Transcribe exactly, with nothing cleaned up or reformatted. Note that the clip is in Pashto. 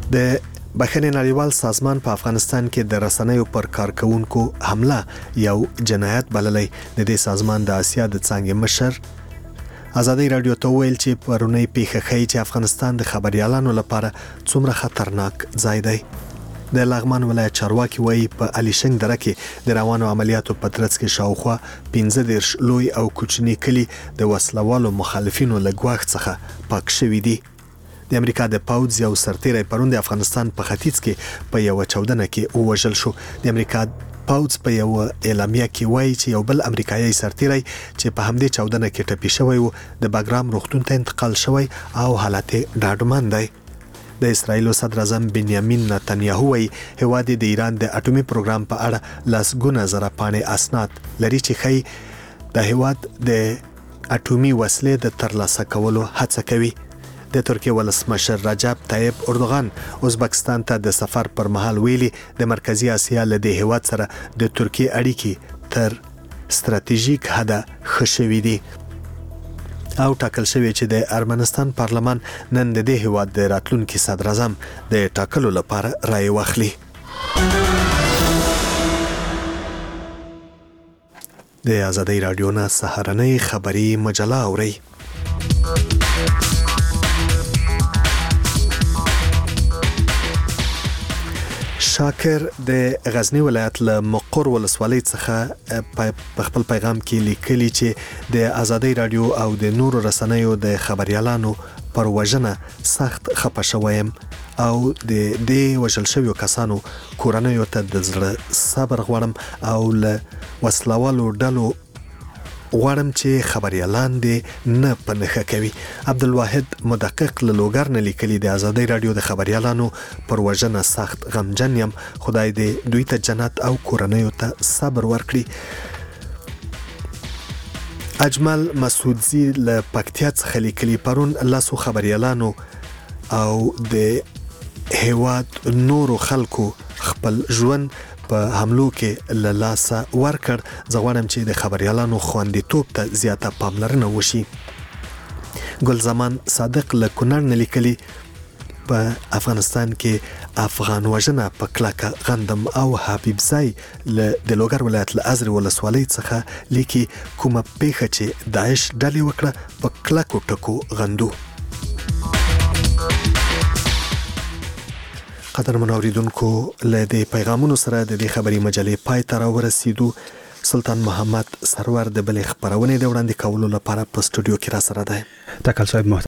د بخښنې نړیوال سازمان په افغانستان کې د رسنیو پر کارکونکو حمله یو جنایت بللی. د دې سازمان د آسیا د څانګې مشر ازادي رادیو ته ویل چې پرونی پیښه ښیي چې افغانستان د خبريالانو لپاره څومره خطرناک ځای دی. د لغمان ولایت چارواکي وایي په الیشنګ دره کې د روانو عملیاتو په ترڅ کې شاوخوا پنځه دېرش لوی او کوچني کلي د وسلوالو مخالفینو له ګواښ څخه پاک شوي دي. د امریکا د پاوځ یو سرتیری پرون د افغانستان په ختیځ کې په یو چاودنه کې ووژل شو. د امریکا پاوځ په یو اعلامیه کې وایي چې یو بل امریکایي سرتیری چې په همدې چاودنه کې ټپي شوی و د باګرام روغتون ته انتقال شوی او حالت یې ډاډمن دی. د اسرایل صدر اعظم بنیامین نتنیاهو وایي هیواد د ایران د اټومي پروګرام په اړه لسګونه زره پاڼې اسناد لري چې ښیي د هیواد د اټومي وسلې د ترلاسه کولو هڅه کوي. د ترکیه ولسمشر رجب طیب اردوغان ازبکستان ته د سفر پر مهال ویلي د مرکزی اسیا له دې هیواد سره د ترکیه اړیکې تر ستراتیژیک حده ښه شوي دي او ټاکل شوی چې د ارمنستان پارلمان نن د دې هیواد د راتلونکي صدر اعظم د ټاکلو لپاره رای واخلي. د ازادي رادیو نه سهارنۍ خبري مجله اوري. شاکر د غزنی ولایت له مقر ولسوالۍ څخه په خپل پیغام کې لیکلي چې د ازادي رادیو او د نورو رسنیو د خبريالانو پر وژنه سخت خپه شوم او د دې وژل شویو کسانو کورنیو ته د زړه صبر غواړم او له وسلوالو ډلو غواړم چې خبريالان دې نه په نښه کوي. عبدالواحد مدقق له لوګر نه لیکلي د ازادي رادیو د خبريالانو پر وژنه سخت غمجن یم. خدای دې دوی ته جنت او کورنیو ته صبر ورکړي. اجمل مسعودزی له پکتیا څخه لیکلي پرون لاسو خبريالانو او د هیواد نورو خلکو خپل ژوند په حملو کې له لاسه ورکړ. زه غواړم چې د خبريالانو خوندیتوب ته زیاته پاملرنه وشي. ګلزمان صادق له کونړ نه لیکلي په افغانستان کې افغان وژنه په کلکه غندم او حبیب ځای له د لوګر ولایت له ازرې ولسوالۍ څخه لیکي کومه پیښه چې داعش ډلې وکړه په کلکو ټکو غندو. قدرمن اوریدونکو له دې پیغامونو سره د دې خبري مجلې پای ته راورسېدو. سلطان محمد سرور د بلې خبرونې د وړاندې کولو لپاره په سټوډیو کې را سره دی. تکل صاحب